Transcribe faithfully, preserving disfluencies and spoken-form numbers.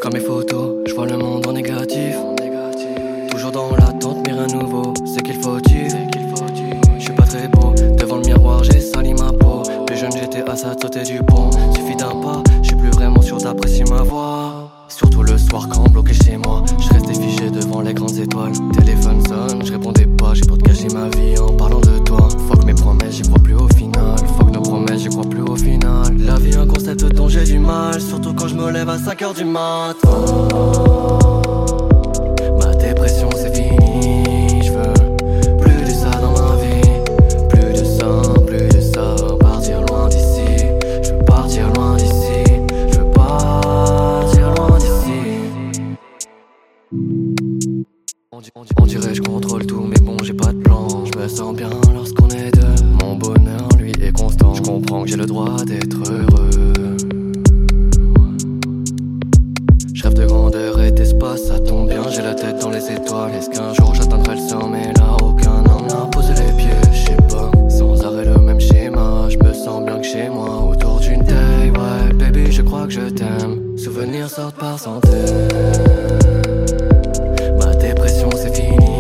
Comme mes photos, je vois le monde en négatif. Toujours dans l'attente, mais rien de nouveau. C'est qu'il faut-il. Je suis pas très beau, devant le miroir j'ai sali ma peau. Plus jeune j'étais à ça de sauter du pont. Suffit d'un pas, je suis plus vraiment sûr d'apprécier ma voix. Surtout le soir quand bloqué chez moi, je restais figé devant les grandes étoiles. Téléphone sonne, je répondais pas, j'ai pour te cacher ma vie en parlant de toi. Fuck mes promesses, j'y crois plus au final. Fuck nos promesses, j'y crois plus au final. La vie un concept dont j'ai du mal, surtout quand je me lève à cinq heures du mat. Ma dépression c'est fini, je veux plus de ça dans ma vie. Plus de ça, plus de ça, partir loin d'ici. Je veux partir loin d'ici, je veux partir loin d'ici. On, di- on, di- on dirait je contrôle tout mais bon j'ai pas de plan. Je me sens bien lorsqu'on est deux. Mon bonheur lui est constant. Je comprends que j'ai le droit d'être heureux. Je rêve de grandeur et d'espace, ça tombe bien, j'ai la tête dans les étoiles. Est-ce qu'un jour j'atteindrai le sommet là? Aucun homme n'a posé les pieds, je sais pas. Sans arrêt le même schéma, je me sens bien que chez moi. Autour d'une taille, ouais, baby, je crois que je t'aime. Souvenirs sortent par centaines. Ma dépression c'est fini.